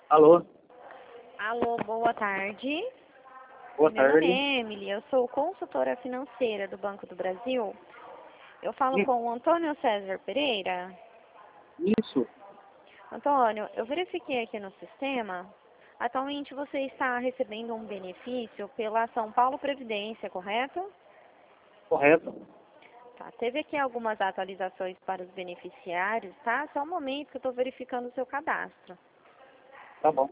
Alô, Alô, boa tarde. boa Meu nome tarde. é Emily, eu sou consultora financeira do Banco do Brasil. Eu falo Isso, com o Antônio César Pereira. isso, Antônio, eu verifiquei aqui no sistema. Atualmente você está recebendo um benefício pela São Paulo Previdência, correto? correto. Tá, teve aqui algumas atualizações para os beneficiários, tá? Só um momento que eu estou verificando o seu cadastro. Tá bom.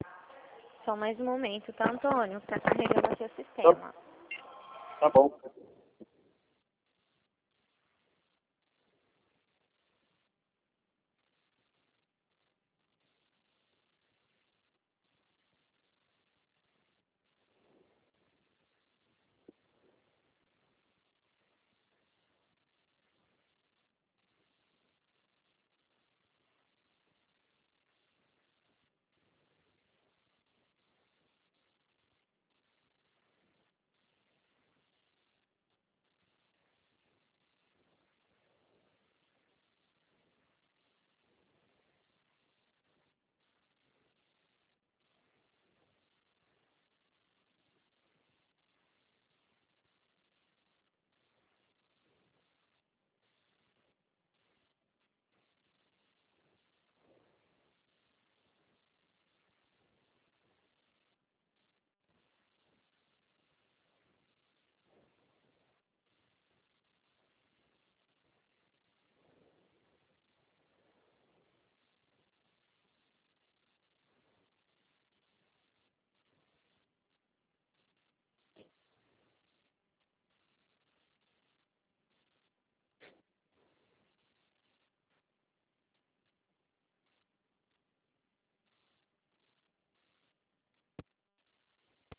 Só mais um momento, tá, Antônio? Está carregando aqui o Tá, sistema. tá bom.